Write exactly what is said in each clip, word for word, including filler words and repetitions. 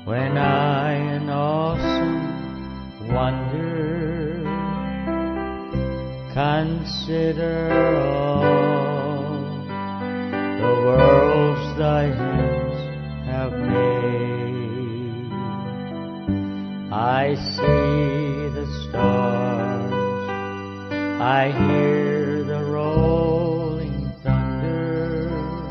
when I in awesome wonder consider all the worlds thy hands have made. I see the stars, I hear the rolling thunder,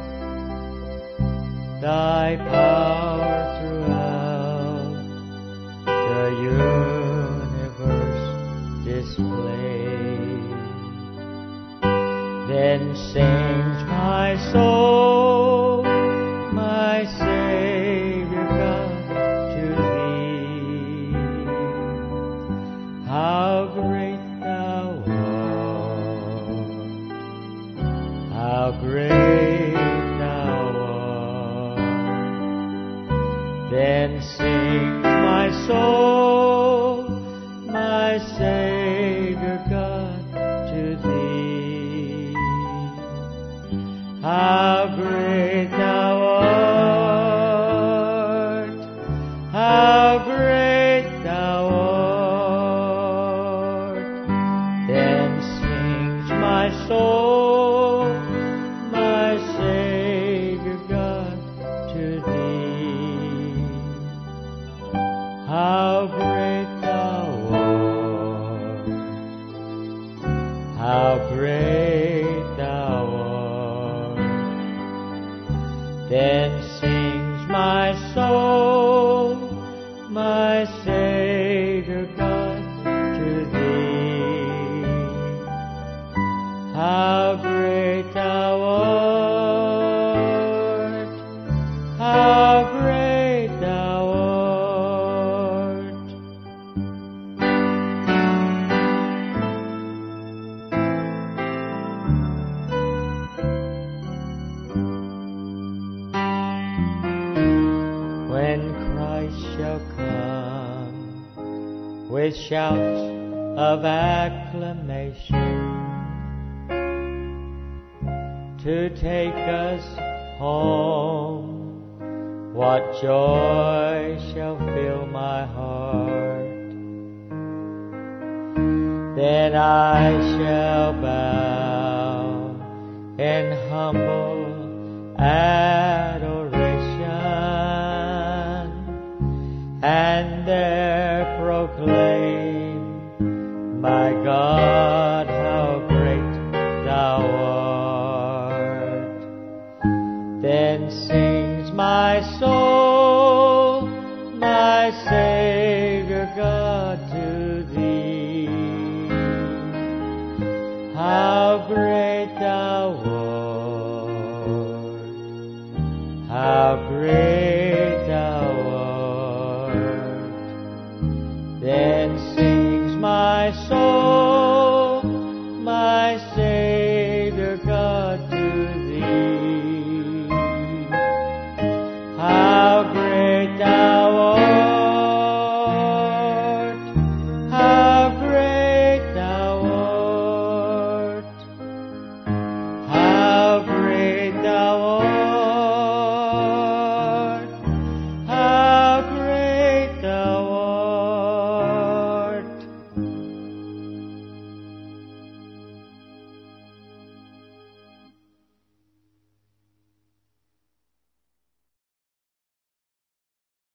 thy power throughout the universe displayed. Then sings my soul, my Savior God, to thee. How great thou art, how great thou art. Then sings my soul, my Savior God, to thee. How great thou art, how great thou art. Then sings my soul, my Savior God, to thee. How great thou art, how great thou art. Then sings my soul, my Savior God, to thee. How great thou art, how great thou art. When Christ shall come with shouts of acclamation to take us home, what joy shall fill my heart. Then I shall bow in humble adoration, and there proclaim, my God